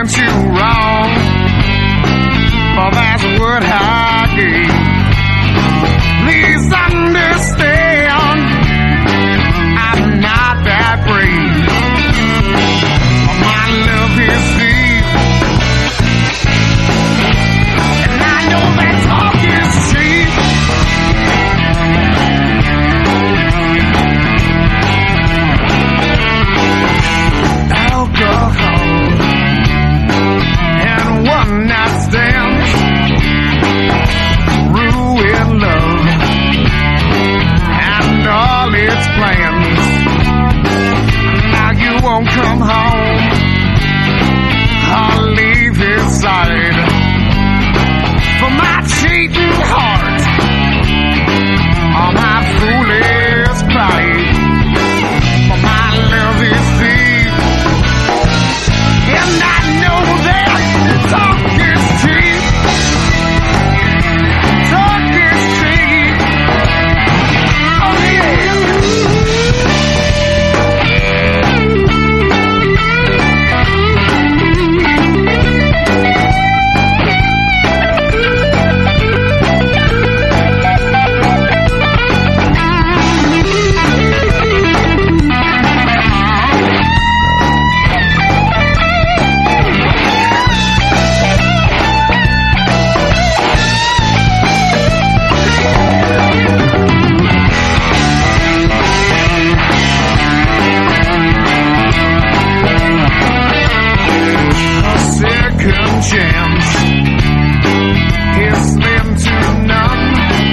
weren't you wrong? Well, that's what I gave. Please understand, I'm not that brave. My love is deep, and I know that talk is cheap. Alcohol and one night stands ruin love and all its plans. Now you won't come home, I'll leave his side for my cheating heart, all my foolish pride. For my love is deep, and I know that talk is cheap. Talk is cheap. Oh yeah. Chance is slim to none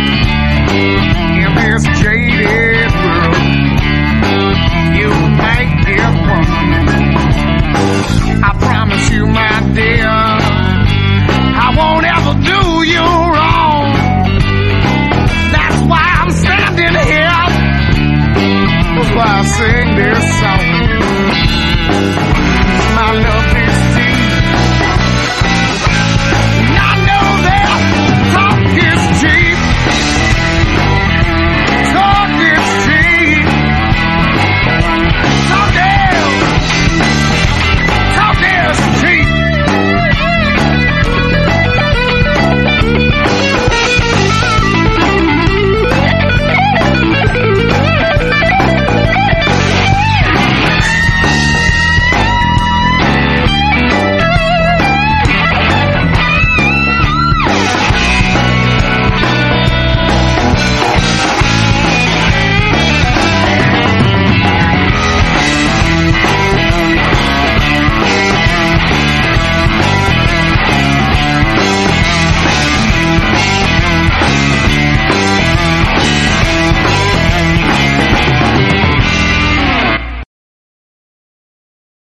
in this jaded world. You might get one. I promise you, my dear, I won't ever do you wrong. That's why I'm standing here. That's why I sing this song.